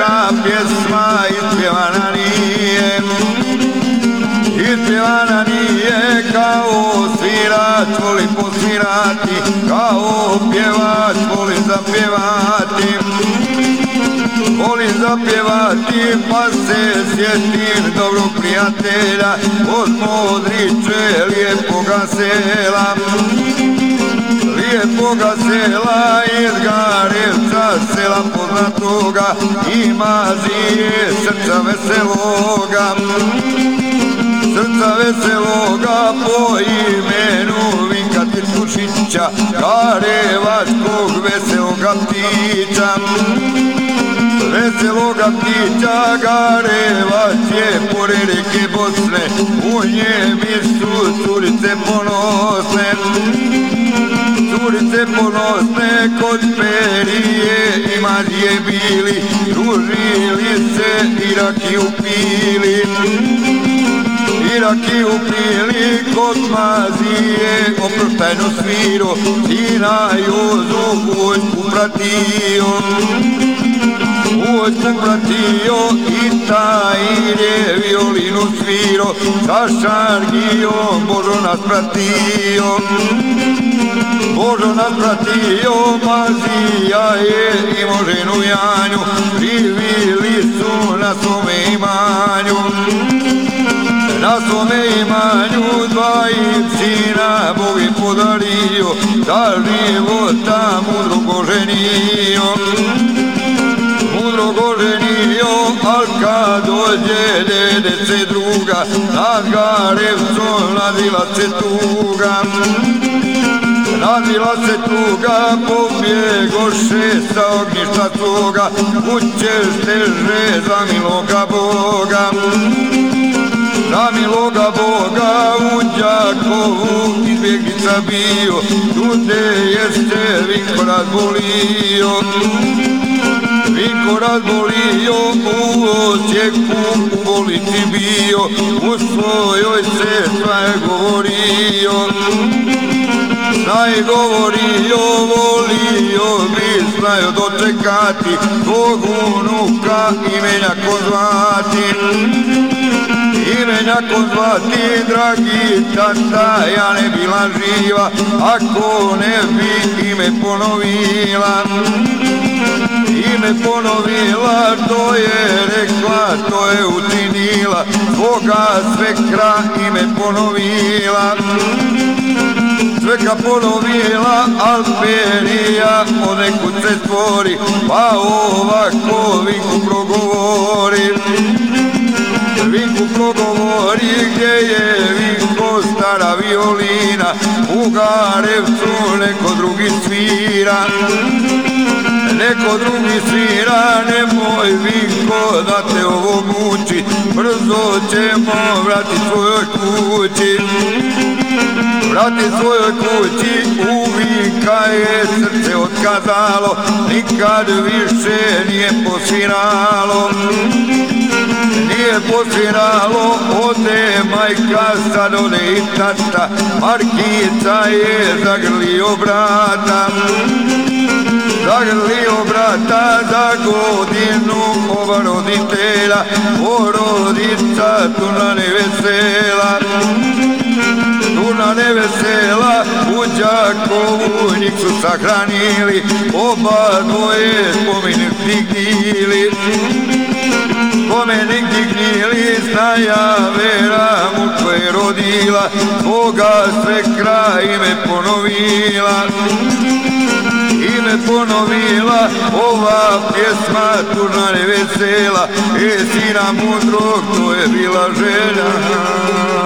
žena pjesma ispjevana nije. Ispjevana nije kao svirač volim posvirati, kao pjevač volim zapjevati. Volim zapjevati pa se sjetim dobrog prijatelja od Modriče lijepoga sela. Lijepoga sela iz Garevca, sela poznatoga, ima zije srca veseloga. Srca veseloga po imenu Vinka Titkušića, Garevačkog veseloga ptića. Veseloga ptića Garevac je pored rijeke Bosne, u njemi su curice ponosne. Curice ponosne kod perije ima dje bili, družili se i rakiju pili. I rakiju pili kod mazije, oproštajno sviro, sina Jozu u vojsku pratio. U vojsku pratio i tajne violinu sviro, sa šargijom Božo nas pratio. Božo nas pratio, mazija je imao ženu Janju, živili su na svome imanju. Na svome imanju dva im sina Bog je podario, za života mudrog oženio. Mudrog oženio, al kad dođe dede se druga, nad Garevcom nadvila se tuga. Nadvila se tuga, pobjegoše sa ognjišta svoga, kuće steže za miloga Boga. Za miloga Boga u Đakovu izbjeglica bio, tude je se Vinko razbolio. Vinko razbolio, u Osijeku u bolnici bio, u svojoj sestra je govorio. Znaj govorio, volio bi znaju dočekati tvog unuka imenjako zvati. Imenjako zvati, dragi tata, ja ne bila živa ako ne bi ime ponovila. Ime ponovila, to je rekla, to je učinila, svoga svekra ime ponovila. Sveka ponovila, Alperija od nekud se stvori, pa ovako Vinku progovori. Vinku progovori gdje je Vinko stara violina, u Garevcu neko drugi svira. Neko drugi svira, nemoj Vinko da te ovo muči, brzo ćemo vrati svojoj kući. Vrati svojoj kući, u Vinka je srce otkazalo, nikad više nije posviralo. Nije posviralo, ode majka, sad ode i tata, Markica je zagrlio brata. Zagrlio brata za godinu oba roditelja, porodica tuna nevesela. Tuna nevesela, u Đakovu njih su sahranili, oba dvoje spomenik dignili. Spomenik dignili, znaja Vera mučko je rodila, svoga svekra ime ponovila. Ime ponovila, ova pjesma tužna nevesela, sina mudrog, to je bila žena.